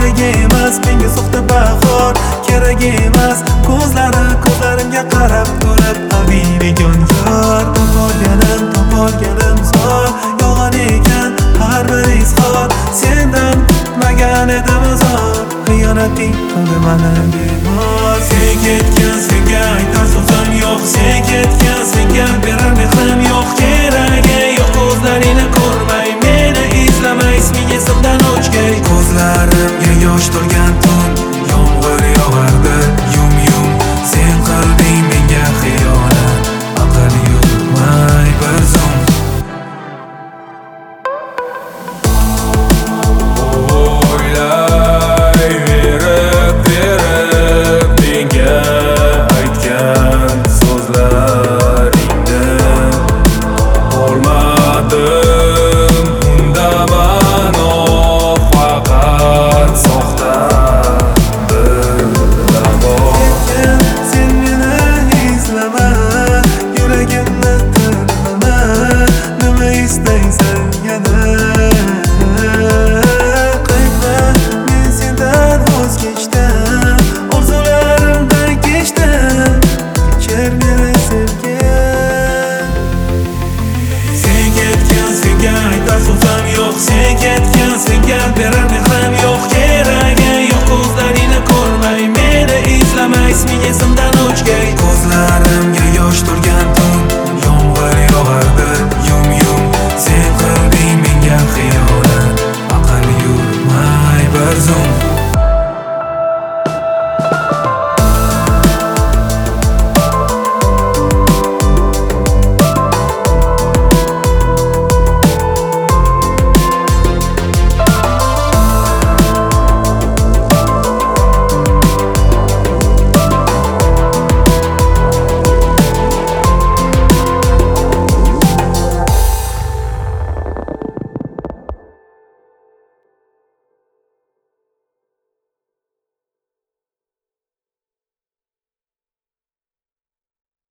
kerak emas menga soxta bahor, kerak emas ko'zlarimga qarab turib abibegon yor. Topolganim zor, yolg'on ekan har bir izhor, sendan kutmagan edim uzor, xiyonating qildi mani bemor. Sen ketgan senga aytar so'zim yo'q, sen ketgan senga berar mehrim yo'q, keragi yo'q ko'zlaringni ko'rmay, meni izlamay, isming esimdan o'chgay. Ko'zlarimga yosh to'lgan tun, yomg'ir yog'ardi yum sen qilding menga xiyonat, aql yurmay bir zum. O'ylayverib menga aytgan so'zlaringni olmadim undaman, faqat soxta bilaman. Sen meni izlama, yuragimni tirnama, nima istaysan yana qaytma, men sendan voz kechdim, orzularimdan kechdim, kechir meni sevgim. Sen ketgan senga aytar so'zim yo'q, sen ketgan senga berar mehrim yo'q, keragi yo'q ko'zlaringni ko'rmay, meni izlamay, isming esimdan o'chgay. Ko'zlarimga yosh to'lgan tun, yomg'ir yog'ardi yum sen qilding menga xiyonat, aql yurmay bir zum.